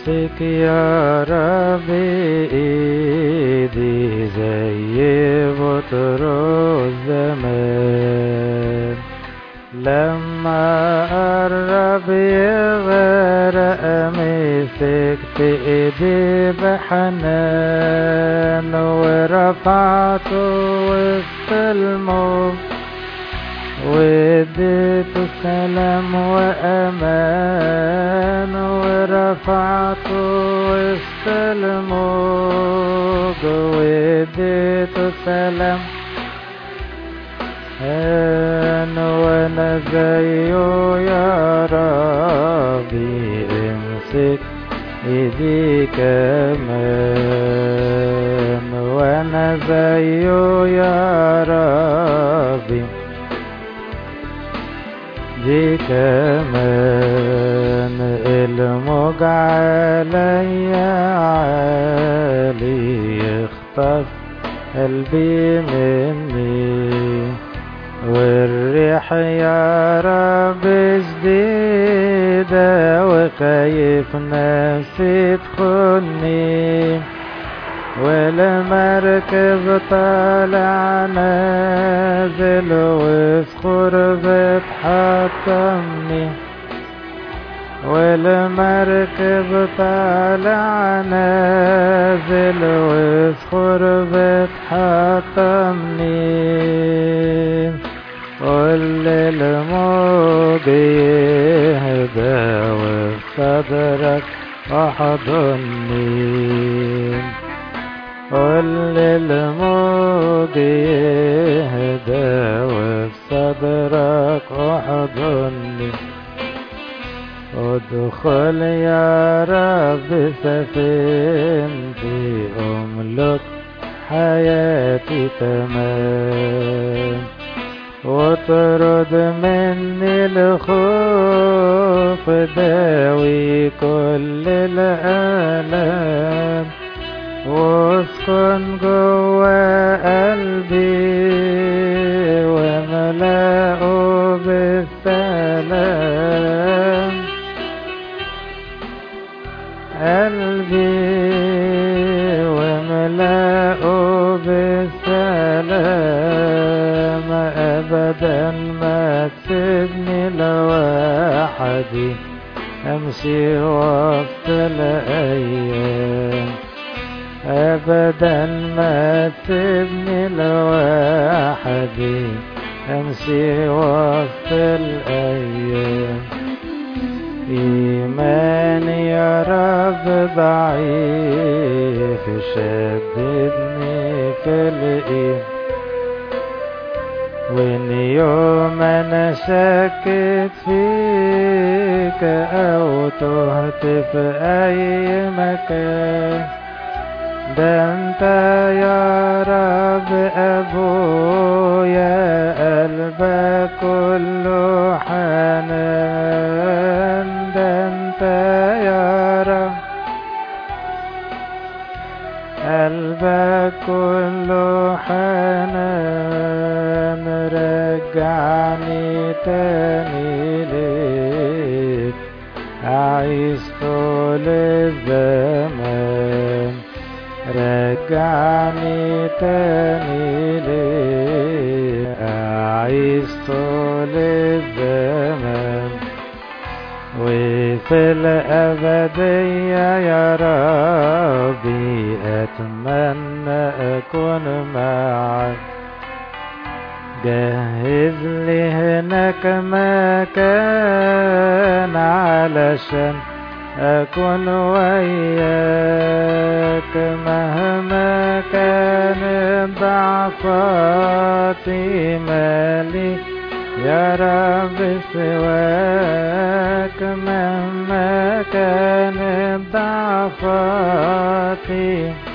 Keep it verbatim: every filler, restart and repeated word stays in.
امسك يا ربي ايدي زي بطرس زمان، لما قرب يغرق مسكت ايدي بحنان ورفعته وسط الموج واديته سلام وامان، ورفعته وسط الموج واديته سلام انا وانا زيه يا ربي امسك ايدي كمان، وانا زيه يا ربي دي كمان. الموج عليا عالي يخطف قلبي مني، والريح يا رب جديدة وخايف نفسي تخني، والمركب طالع نازل وصخور بتحطمني، والمركب طالع نازل وصخور بتحطمني، قول للموج يهدى وفي صدرك احضني، قول للموج يهدى وفي صدرك احضني، ادخل يا رب سفينتي املك حياتي تمام، واطرد مني الخوف داوي كل الآلام، واسكن جوا قلبي وملأه بالسلام، قلبي وملأه بالسلام، أبدا ما تسيبني لوحدي أمشي وسط الأيام، أبدا ما تسيبني لوحدي أمشي وسط الأيام. إيماني يا رب ضعيف شددني في الإيمان، وإن يوم أنا شكت فيك أو تهت في أي مكان، ده أنت يا رب أبويا قلبك كله حنان، ده أنت يا رب قلبك كله حنان، رجعني تاني ليك أعيش طول الزمان، رجعني تاني ليك أعيش طول الزمان، وفي الأبدية يا ربي أتمنى أكون معك، جهز لي هناك مكان علشان أكون وياك، مهما كانت ضعفاتي مالي يا رب سواك، مهما كانت ضعفاتي